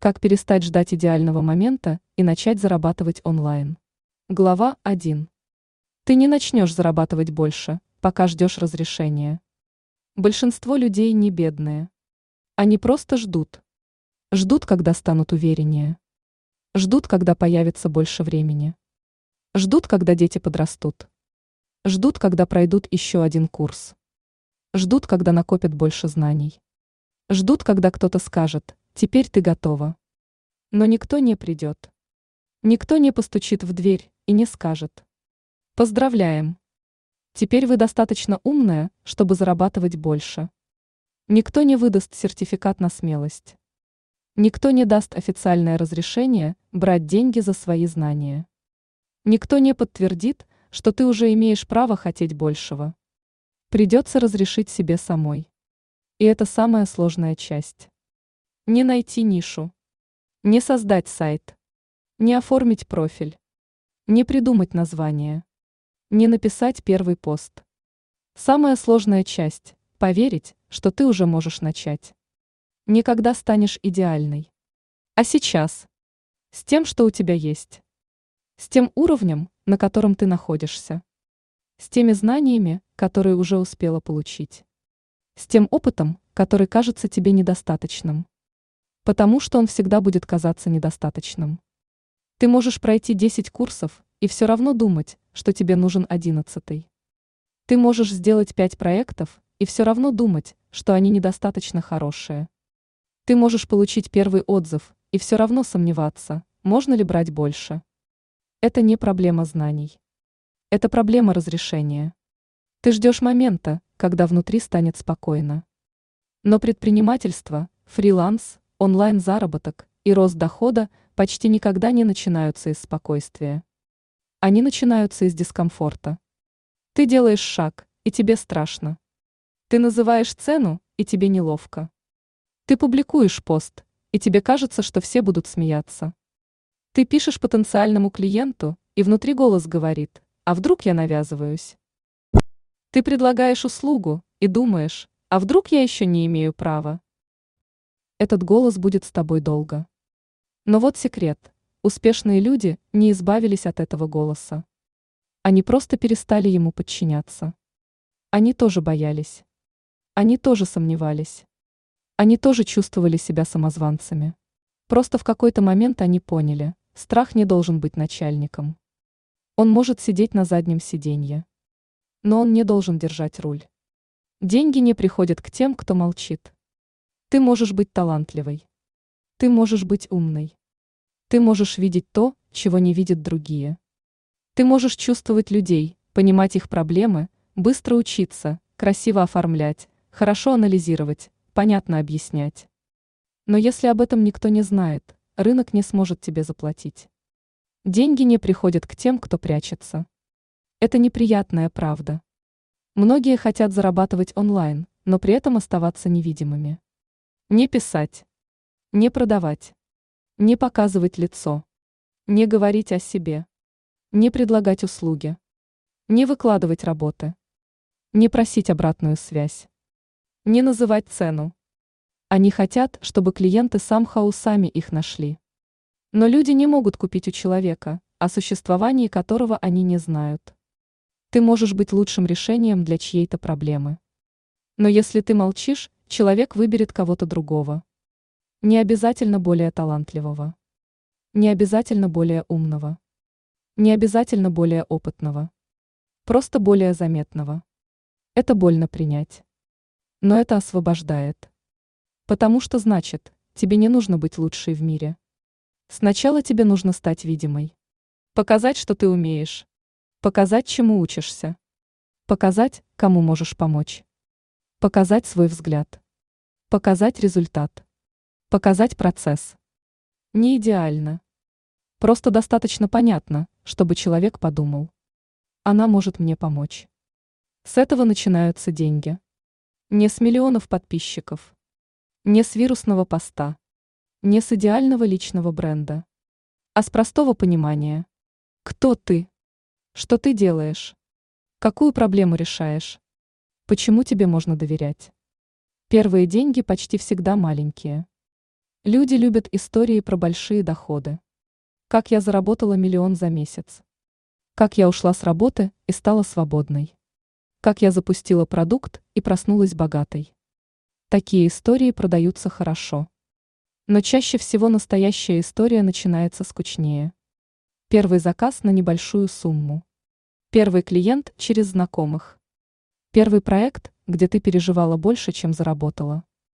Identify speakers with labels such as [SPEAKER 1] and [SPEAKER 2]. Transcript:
[SPEAKER 1] Как перестать ждать идеального момента и начать зарабатывать онлайн. Глава 1. Ты не начнешь зарабатывать больше, пока ждешь разрешения. Большинство людей не бедные. Они просто ждут. Ждут, когда станут увереннее. Ждут, когда появится больше времени. Ждут, когда дети подрастут. Ждут, когда пройдут еще один курс. Ждут, когда накопят больше знаний. Ждут, когда кто-то скажет: «Теперь ты готова». Но никто не придет. Никто не постучит в дверь и не скажет: «Поздравляем! Теперь вы достаточно умная, чтобы зарабатывать больше». Никто не выдаст сертификат на смелость. Никто не даст официальное разрешение брать деньги за свои знания. Никто не подтвердит, что ты уже имеешь право хотеть большего. Придется разрешить себе самой. И это самая сложная часть. Не найти нишу. Не создать сайт. Не оформить профиль. Не придумать название. Не написать первый пост. Самая сложная часть – поверить, что ты уже можешь начать. Никогда станешь идеальной. А сейчас? С тем, что у тебя есть. С тем уровнем, на котором ты находишься. С теми знаниями, которые уже успела получить. С тем опытом, который кажется тебе недостаточным. Потому что он всегда будет казаться недостаточным. Ты можешь пройти 10 курсов и все равно думать, что тебе нужен 11-й. Ты можешь сделать 5 проектов и все равно думать, что они недостаточно хорошие. Ты можешь получить первый отзыв и все равно сомневаться, можно ли брать больше. Это не проблема знаний. Это проблема разрешения. Ты ждешь момента, когда внутри станет спокойно. Но предпринимательство, фриланс, онлайн-заработок и рост дохода почти никогда не начинаются из спокойствия. Они начинаются из дискомфорта. Ты делаешь шаг, и тебе страшно. Ты называешь цену, и тебе неловко. Ты публикуешь пост, и тебе кажется, что все будут смеяться. Ты пишешь потенциальному клиенту, и внутри голос говорит: «А вдруг я навязываюсь?» Ты предлагаешь услугу, и думаешь: «А вдруг я еще не имею права?» Этот голос будет с тобой долго. Но вот секрет. Успешные люди не избавились от этого голоса. Они просто перестали ему подчиняться. Они тоже боялись. Они тоже сомневались. Они тоже чувствовали себя самозванцами. Просто в какой-то момент они поняли: страх не должен быть начальником. Он может сидеть на заднем сиденье. Но он не должен держать руль. Деньги не приходят к тем, кто молчит. Ты можешь быть талантливой. Ты можешь быть умной. Ты можешь видеть то, чего не видят другие. Ты можешь чувствовать людей, понимать их проблемы, быстро учиться, красиво оформлять, хорошо анализировать, понятно объяснять. Но если об этом никто не знает, рынок не сможет тебе заплатить. Деньги не приходят к тем, кто прячется. Это неприятная правда. Многие хотят зарабатывать онлайн, но при этом оставаться невидимыми. Не писать. Не продавать. Не показывать лицо. Не говорить о себе. Не предлагать услуги. Не выкладывать работы. Не просить обратную связь. Не называть цену. Они хотят, чтобы клиенты сами их нашли. Но люди не могут купить у человека, о существовании которого они не знают. Ты можешь быть лучшим решением для чьей-то проблемы. Но если ты молчишь, человек выберет кого-то другого. Не обязательно более талантливого. Не обязательно более умного. Не обязательно более опытного. Просто более заметного. Это больно принять. Но это освобождает. Потому что значит, тебе не нужно быть лучшей в мире. Сначала тебе нужно стать видимой. Показать, что ты умеешь. Показать, чему учишься. Показать, кому можешь помочь. Показать свой взгляд. Показать результат. Показать процесс. Не идеально. Просто достаточно понятно, чтобы человек подумал: она может мне помочь. С этого начинаются деньги. Не с миллионов подписчиков. Не с вирусного поста. Не с идеального личного бренда. А с простого понимания. Кто ты? Что ты делаешь? Какую проблему решаешь? Почему тебе можно доверять? Первые деньги почти всегда маленькие. Люди любят истории про большие доходы. Как я заработала 1 000 000 за месяц. Как я ушла с работы и стала свободной. Как я запустила продукт и проснулась богатой. Такие истории продаются хорошо. Но чаще всего настоящая история начинается скучнее. Первый заказ на небольшую сумму. Первый клиент через знакомых. Первый проект, где ты переживала больше, чем заработала.